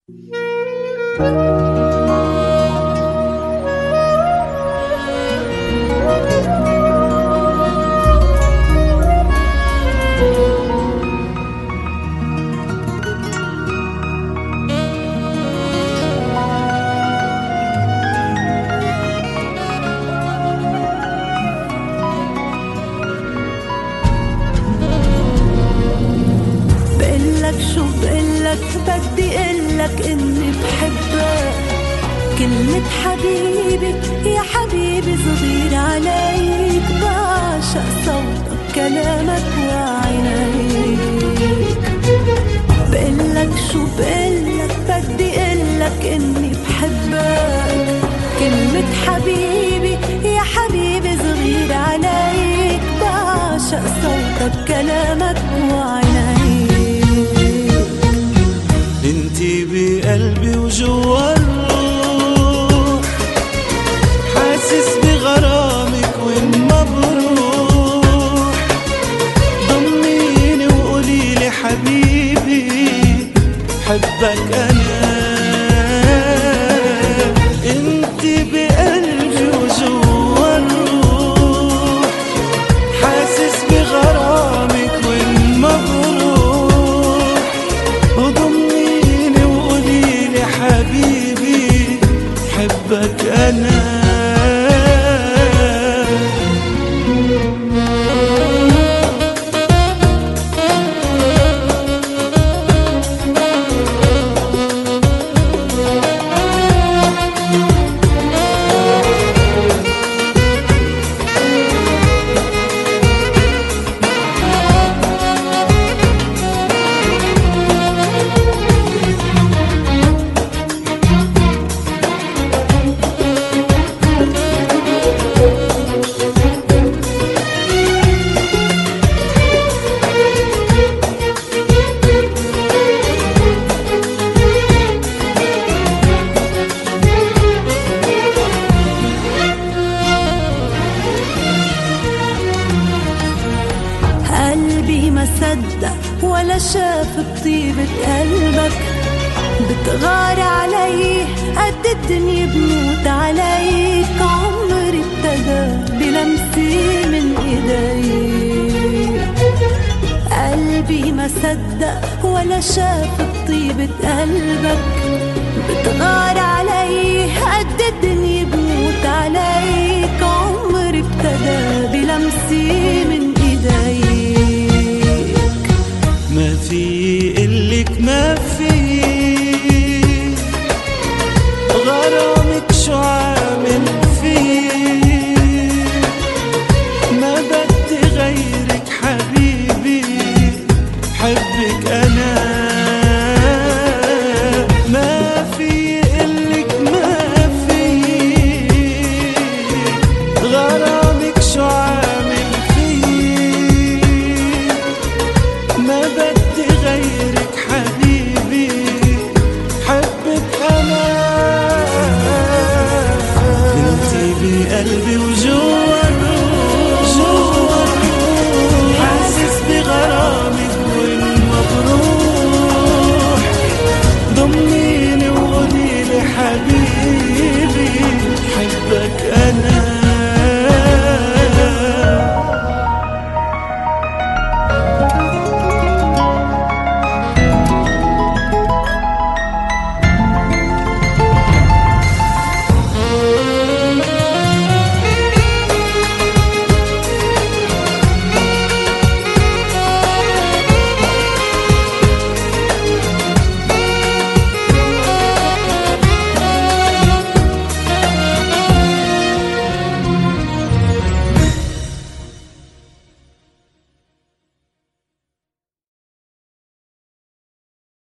شو بقلك بدي قلك إني بحبك. كلمة حبيبي يا حبيبي صغير عليك، بعشق صوتك كلامك وعينيك. بقلك شو بقلك بدي قلك إني بحبك. كلمة حبيبي يا حبيبي صغير عليك، بعشق صوتك كلامك وعينيك. انتي بقلبي وجوا الروح، حاسس بغرامك وين ما بروح. ضميني وقوليلي حبيبي حبك انا. انتي بقلبي وجوا الروح، حاسس بغرامك وين ما بروح. وضميني وقوليلي حبيبي حبك أنا. ما صدق ولا شاف بطيبة قلبك. بتغار علي قد الدنيا بموت عليك. عمري ابتدى بلمسي من ايديك. قلبي ما صدق ولا شاف بطيبة قلبك. بتغار علي قد الدنيا بموت عليك. عمري ابتدى بلمسي من ايديك. ما في قلك ما في غرامك شو عامل فيه. ما بدي غيرك حبيبي حبك أنا. ما في قلك ما في غرامك شو عامل فيه. ما بدي غيرك حبيبي حبك أنا. انتي بقلبي وجوا الروح، حاسس بغرامك وين ما بروح. ضميني وقوليلي حبيبي